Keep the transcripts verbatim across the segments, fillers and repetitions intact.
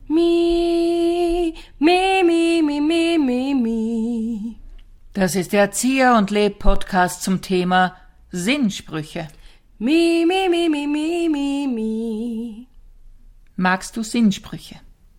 Mi, mi, mi, mi, mi, mi, mi. Das ist der Erzieher- und Leb-Podcast zum Thema Sinnsprüche. Mi, mi, mi, mi, mi, mi, mi. Magst du Sinnsprüche?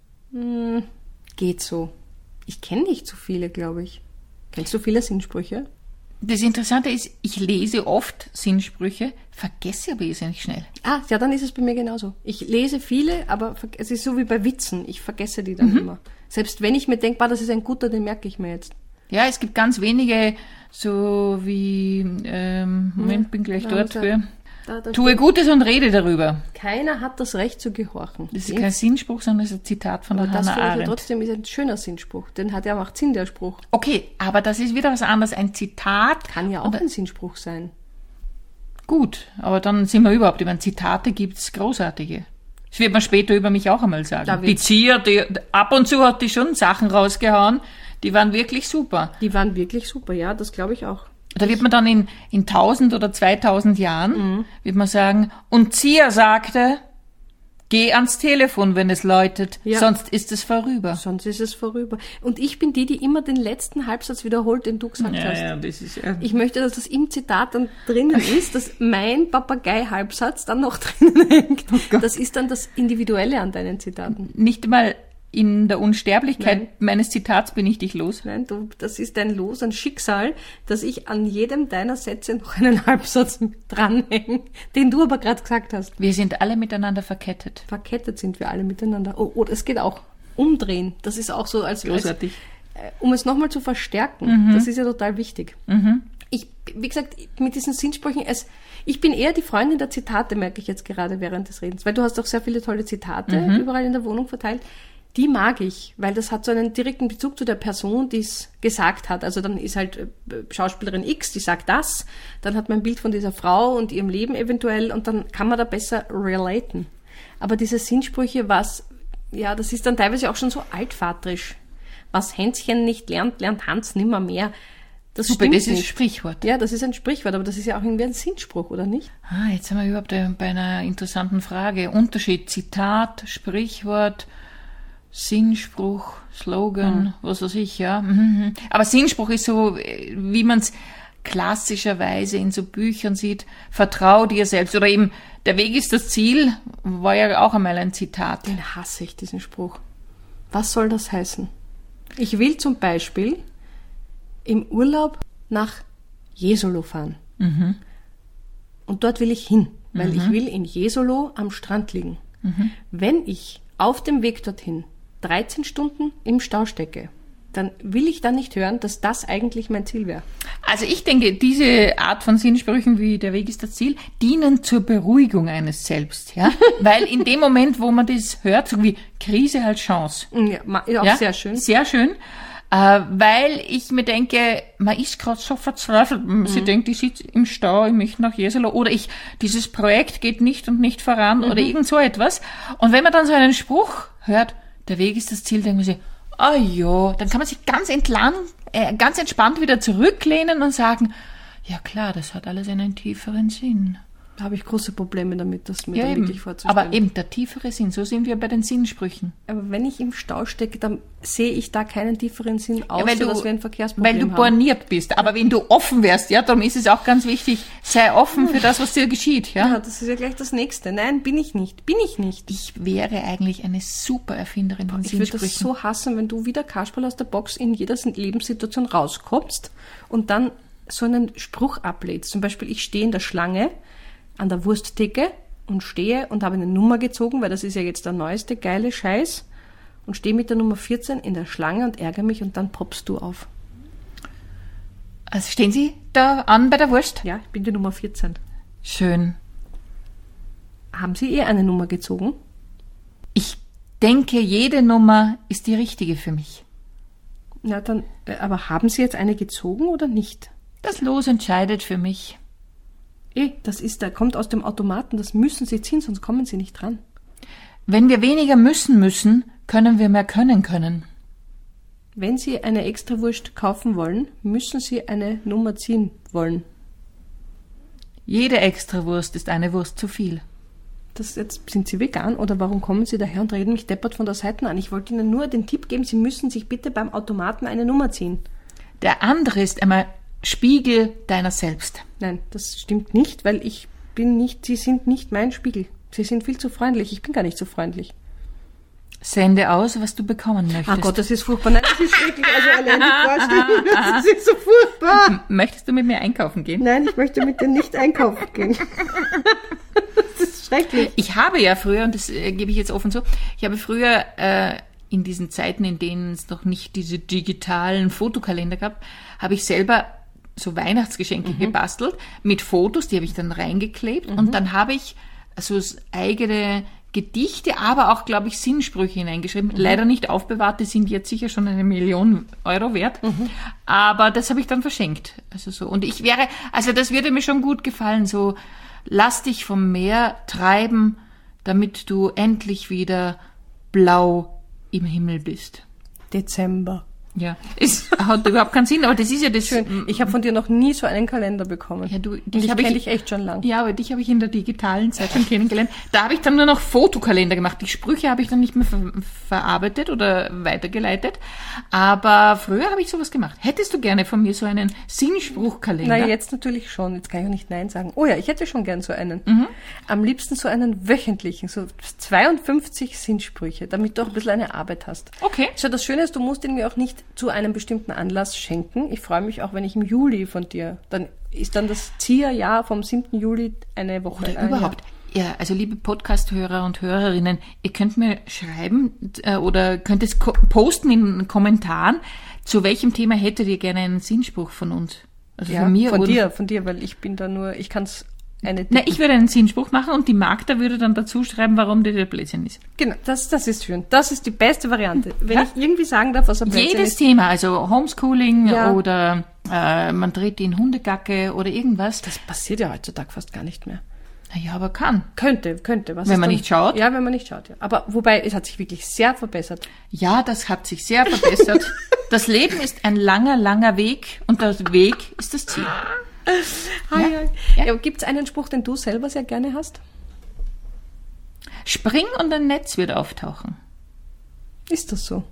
Hm, geht so. Ich kenne nicht so viele, glaube ich. Kennst du viele Sinnsprüche? Das Interessante ist, ich lese oft Sinnsprüche, vergesse aber irrsinnig schnell. Ah, ja, dann ist es bei mir genauso. Ich lese viele, aber es ist so wie bei Witzen. Ich vergesse die dann mhm. immer. Selbst wenn ich mir denke, das ist ein guter, den merke ich mir jetzt. Ja, es gibt ganz wenige, so wie, ähm, Moment, ja, bin gleich da dort für. Da, da Tue Gutes und rede darüber. Keiner hat das Recht zu gehorchen. Das ist kein Sinnspruch, sondern das ist ein Zitat von aber der Hannah Arendt. Das trotzdem ist ein schöner Sinnspruch. Den hat ja macht Sinn, der Spruch. Okay, aber das ist wieder was anderes. Ein Zitat. Kann ja auch ein Sinnspruch sein. Gut, aber dann sind wir überhaupt, über Zitate gibt's großartige. Das wird man später über mich auch einmal sagen. Die Zier, die, ab und zu hat die schon Sachen rausgehauen, die waren wirklich super. Die waren wirklich super, ja, das glaube ich auch. Da wird man dann in, in tausend oder zweitausend Jahren, mhm. wird man sagen, und Zier sagte, geh ans Telefon, wenn es läutet, ja. sonst ist es vorüber. Sonst ist es vorüber. Und ich bin die, die immer den letzten Halbsatz wiederholt, den du gesagt ja, hast. Ja, das ist, ja. Ich möchte, dass das im Zitat dann drinnen ist, dass mein Papagei-Halbsatz dann noch drinnen hängt. Oh das ist dann das Individuelle an deinen Zitaten. Nicht mal in der Unsterblichkeit Nein. meines Zitats bin ich dich los. Nein, du, das ist dein Los, ein Schicksal, dass ich an jedem deiner Sätze noch einen Halbsatz dranhänge, den du aber gerade gesagt hast. Wir sind alle miteinander verkettet. Verkettet sind wir alle miteinander. Oh, oh es geht auch. Umdrehen, das ist auch so als... Großartig. Als, äh, um es nochmal zu verstärken, mhm. das ist ja total wichtig. Mhm. Ich, wie gesagt, mit diesen Sinnsprüchen, es, ich bin eher die Freundin der Zitate, merke ich jetzt gerade während des Redens, weil du hast auch sehr viele tolle Zitate mhm. überall in der Wohnung verteilt. Die mag ich, weil das hat so einen direkten Bezug zu der Person, die es gesagt hat. Also dann ist halt Schauspielerin X, die sagt das, dann hat man ein Bild von dieser Frau und ihrem Leben eventuell und dann kann man da besser relaten. Aber diese Sinnsprüche, was, ja, das ist dann teilweise auch schon so altvaterisch. Was Hänschen nicht lernt, lernt Hans nimmer mehr. Das Super, stimmt das ist nicht. ein Sprichwort. Ja, das ist ein Sprichwort, aber das ist ja auch irgendwie ein Sinnspruch, oder nicht? Ah, jetzt sind wir überhaupt bei einer interessanten Frage. Unterschied, Zitat, Sprichwort, Sinnspruch, Slogan, mhm. was weiß ich, ja. Mhm. Aber Sinnspruch ist so, wie man es klassischerweise in so Büchern sieht, vertrau dir selbst. Oder eben, der Weg ist das Ziel, war ja auch einmal ein Zitat. Den hasse ich, diesen Spruch. Was soll das heißen? Ich will zum Beispiel im Urlaub nach Jesolo fahren. Mhm. Und dort will ich hin, weil mhm. ich will in Jesolo am Strand liegen. Mhm. Wenn ich auf dem Weg dorthin dreizehn Stunden im Stau stecke, dann will ich dann nicht hören, dass das eigentlich mein Ziel wäre. Also ich denke, diese Art von Sinnsprüchen wie der Weg ist das Ziel, dienen zur Beruhigung eines Selbst, ja, weil in dem Moment, wo man das hört, so wie Krise halt Chance. Ja, auch ja? sehr schön. Sehr schön, äh, weil ich mir denke, man ist gerade so verzweifelt, mhm. sie denkt, ich sitze im Stau, ich möchte nach Jesolo, oder ich, dieses Projekt geht nicht und nicht voran, mhm. oder irgend so etwas. Und wenn man dann so einen Spruch hört, der Weg ist das Ziel, denkt man sich, ah ja, dann kann man sich ganz entlang, äh, ganz entspannt wieder zurücklehnen und sagen, ja klar, das hat alles einen tieferen Sinn. Da habe ich große Probleme damit, das mir ja, da eben. wirklich vorzustellen. Aber eben, der tiefere Sinn, so sind wir bei den Sinnsprüchen. Aber wenn ich im Stau stecke, dann sehe ich da keinen tieferen Sinn, außer ja, du, dass wir ein Verkehrsproblem haben. Weil du haben. borniert bist. Aber wenn du offen wärst, ja, darum ist es auch ganz wichtig, sei offen für das, was dir geschieht. Ja, ja, das ist ja gleich das Nächste. Nein, bin ich nicht. Bin ich nicht. Ich wäre eigentlich eine super Erfinderin von ich Sinnsprüchen. Ich würde das so hassen, wenn du wie der Kasperl aus der Box in jeder Lebenssituation rauskommst und dann so einen Spruch ablädst. Zum Beispiel, ich stehe in der Schlange an der Wursttheke und stehe und habe eine Nummer gezogen, weil das ist ja jetzt der neueste geile Scheiß, und stehe mit der Nummer vierzehn in der Schlange und ärgere mich und dann poppst du auf. Also stehen Sie da an bei der Wurst? Ja, ich bin die Nummer vierzehn. Schön. Haben Sie eh eine Nummer gezogen? Ich denke, jede Nummer ist die richtige für mich. Na dann, aber haben Sie jetzt eine gezogen oder nicht? Das Los entscheidet für mich. Eh, das ist, der kommt aus dem Automaten, das müssen Sie ziehen, sonst kommen Sie nicht dran. Wenn wir weniger müssen müssen, können wir mehr können können. Wenn Sie eine Extrawurst kaufen wollen, müssen Sie eine Nummer ziehen wollen. Jede Extrawurst ist eine Wurst zu viel. Das jetzt, sind Sie vegan oder warum kommen Sie daher und reden mich deppert von der Seite an? Ich wollte Ihnen nur den Tipp geben, Sie müssen sich bitte beim Automaten eine Nummer ziehen. Der andere ist einmal Spiegel deiner selbst. Nein, das stimmt nicht, weil ich bin nicht, Sie sind nicht mein Spiegel. Sie sind viel zu freundlich. Ich bin gar nicht so freundlich. Sende aus, was du bekommen möchtest. Ach Gott, das ist furchtbar. Nein, das ist schrecklich. Also allein die Vorstellung, das ist so furchtbar. M- Möchtest du mit mir einkaufen gehen? Nein, ich möchte mit dir nicht einkaufen gehen. Das ist schrecklich. Ich habe ja früher, und das äh, gebe ich jetzt offen zu, ich habe früher äh, in diesen Zeiten, in denen es noch nicht diese digitalen Fotokalender gab, habe ich selber so Weihnachtsgeschenke mhm. gebastelt mit Fotos, die habe ich dann reingeklebt mhm. und dann habe ich so eigene Gedichte, aber auch, glaube ich, Sinnsprüche hineingeschrieben. Mhm. Leider nicht aufbewahrt, die sind jetzt sicher schon eine Million Euro wert. Mhm. Aber das habe ich dann verschenkt. Also so. Und ich wäre, also das würde mir schon gut gefallen, so, lass dich vom Meer treiben, damit du endlich wieder blau im Himmel bist. Dezember. Ja, es hat überhaupt keinen Sinn, aber das ist ja das Schön. Ich habe von dir noch nie so einen Kalender bekommen. Ja, du, dich ich kenne dich echt schon lang. Ja, aber dich habe ich in der digitalen Zeit schon kennengelernt. Da habe ich dann nur noch Fotokalender gemacht. Die Sprüche habe ich dann nicht mehr ver- verarbeitet oder weitergeleitet. Aber früher habe ich sowas gemacht. Hättest du gerne von mir so einen Sinnspruchkalender? Na, jetzt natürlich schon. Jetzt kann ich auch nicht Nein sagen. Oh ja, ich hätte schon gern so einen. Mhm. Am liebsten so einen wöchentlichen, so zweiundfünfzig Sinnsprüche, damit du auch ein bisschen eine Arbeit hast. Okay. So, das Schöne ist, du musst ihn mir auch nicht zu einem bestimmten Anlass schenken. Ich freue mich auch, wenn ich im Juli von dir, dann ist dann das Zieherjahr vom siebten Juli eine Woche. Oder überhaupt. Ja, also liebe Podcast-Hörer und Hörerinnen, ihr könnt mir schreiben äh, oder könnt es ko- posten in den Kommentaren, zu welchem Thema hättet ihr gerne einen Sinnspruch von uns? Also ja, von mir von oder dir, von dir, weil ich bin da nur, ich kann es eine... Na, ich würde einen Sinnspruch machen und die Magda würde dann dazu schreiben, warum der der Blödsinn ist. Genau, das, das ist schön. Das ist die beste Variante. Wenn ja? ich irgendwie sagen darf, was ein Blödsinn Jedes ist. Thema, also Homeschooling ja. oder äh, man dreht in Hundegacke oder irgendwas. Das passiert ja heutzutage fast gar nicht mehr. Naja, aber kann. Könnte, könnte. Was wenn man dann, nicht schaut? Ja, wenn man nicht schaut, ja. Aber wobei, es hat sich wirklich sehr verbessert. Ja, das hat sich sehr verbessert. Das Leben ist ein langer, langer Weg und der Weg ist das Ziel. Ja. Ja. Ja. Ja, gibt es einen Spruch, den du selber sehr gerne hast? Spring und ein Netz wird auftauchen. Ist das so?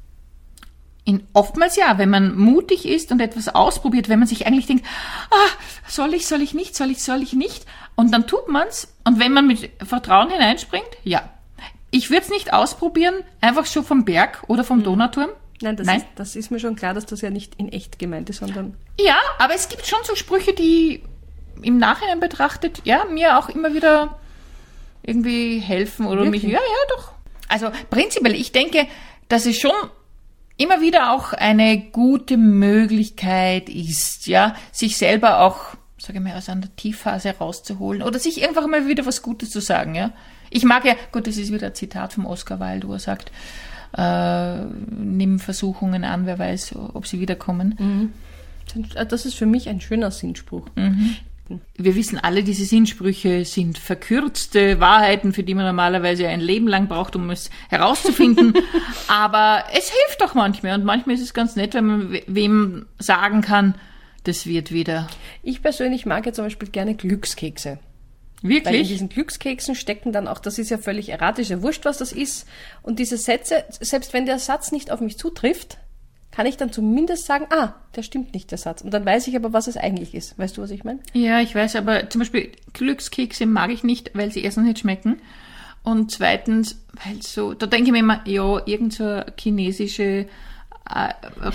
In, oftmals ja, wenn man mutig ist und etwas ausprobiert, wenn man sich eigentlich denkt, ah, soll ich, soll ich nicht, soll ich, soll ich nicht, und dann tut man's, und wenn man mit Vertrauen hineinspringt, ja. Ich würde es nicht ausprobieren, einfach so vom Berg oder vom Donauturm. Nein, das, Nein. Ist, das ist mir schon klar, dass das ja nicht in echt gemeint ist, sondern... Ja, aber es gibt schon so Sprüche, die im Nachhinein betrachtet, ja, mir auch immer wieder irgendwie helfen oder Wirklich? mich, ja, ja, doch. Also prinzipiell, ich denke, dass es schon immer wieder auch eine gute Möglichkeit ist, ja, sich selber auch, sage ich mal, aus einer Tiefphase rauszuholen oder sich einfach mal wieder was Gutes zu sagen, ja. Ich mag ja, gut, das ist wieder ein Zitat vom Oscar Wilde, wo er sagt, äh, nimm Versuchungen an, wer weiß, ob sie wiederkommen. Mhm. Das ist für mich ein schöner Sinnspruch. Mhm. Wir wissen alle, diese Sinnsprüche sind verkürzte Wahrheiten, für die man normalerweise ein Leben lang braucht, um es herauszufinden. Aber es hilft doch manchmal. Und manchmal ist es ganz nett, wenn man we- wem sagen kann, das wird wieder. Ich persönlich mag ja zum Beispiel gerne Glückskekse. Wirklich? Weil in diesen Glückskeksen stecken dann auch, das ist ja völlig erratisch, ja wurscht, was das ist. Und diese Sätze, selbst wenn der Satz nicht auf mich zutrifft, kann ich dann zumindest sagen, ah, der stimmt nicht, der Satz. Und dann weiß ich aber, was es eigentlich ist. Weißt du, was ich meine? Ja, ich weiß, aber zum Beispiel Glückskekse mag ich nicht, weil sie erstens nicht schmecken. Und zweitens, weil so, da denke ich mir immer, ja, irgend so eine chinesische, äh,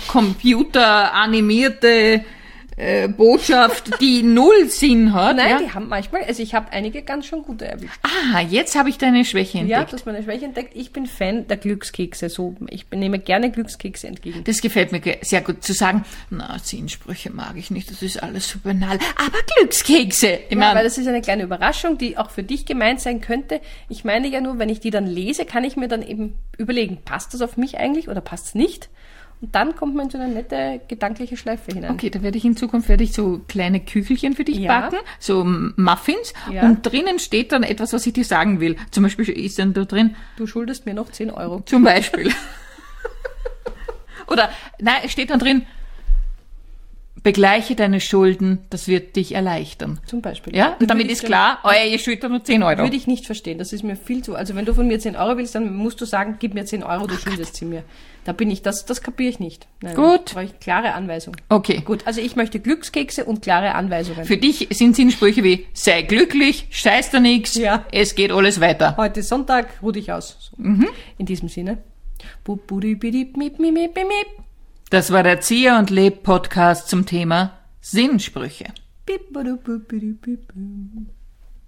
computeranimierte äh, Botschaft, die null Sinn hat. Nein, ja? die haben manchmal, also ich habe einige ganz schon gute erwischt. Ah, jetzt habe ich deine Schwäche entdeckt. Ja, du hast meine Schwäche entdeckt. Ich bin Fan der Glückskekse. So, ich nehme gerne Glückskekse entgegen. Das gefällt mir ge- sehr gut, zu sagen, na, Sinnsprüche mag ich nicht, das ist alles so banal. Aber Glückskekse! Ich Ja, mein, weil das ist eine kleine Überraschung, die auch für dich gemeint sein könnte. Ich meine ja nur, wenn ich die dann lese, kann ich mir dann eben überlegen, passt das auf mich eigentlich oder passt es nicht? Und dann kommt man in so eine nette gedankliche Schleife hinein. okay, da werde ich in Zukunft werde ich so kleine Kügelchen für dich Ja. backen, so Muffins, Ja. und drinnen steht dann etwas, was ich dir sagen will. Zum Beispiel ist dann da drin, Du schuldest mir noch zehn Euro. zum Beispiel. Oder, nein, es steht dann drin, begleiche deine Schulden, das wird dich erleichtern. Zum Beispiel. Ja, und damit ist klar, euer ihr schuldet nur zehn Euro. Würde ich nicht verstehen, das ist mir viel zu, also wenn du von mir zehn Euro willst, dann musst du sagen, gib mir zehn Euro, du schuldest sie mir. Da bin ich, das, das kapiere ich nicht. Nein, Gut. Da brauche ich klare Anweisungen. Okay. Gut, also ich möchte Glückskekse und klare Anweisungen. Für dich sind Sinnsprüche wie, sei glücklich, scheiß da nix, Ja. es geht alles weiter. Heute ist Sonntag, ruh dich aus. So. Mhm. In diesem Sinne. Bu- bu- di- bi- di- miep- miep- miep- miep. Das war der Zieh und Leb Podcast zum Thema Sinnsprüche. Bip- bu- du- bu- bi- di- bip- bim.